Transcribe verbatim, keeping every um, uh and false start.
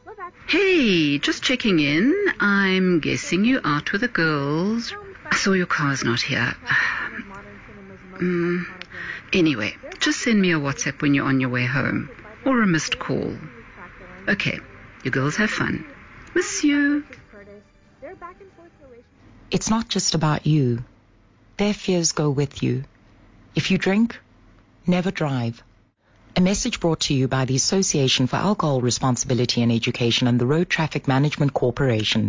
Hey, just checking in. I'm guessing you out with the girls. I saw your car's not here. Mm, anyway, just send me a WhatsApp when you're on your way home. Or a missed call. Okay, you girls have fun. Miss you. It's not just about you. Their fears go with you. If you drink, never drive. A message brought to you by the Association for Alcohol Responsibility and Education and the Road Traffic Management Corporation.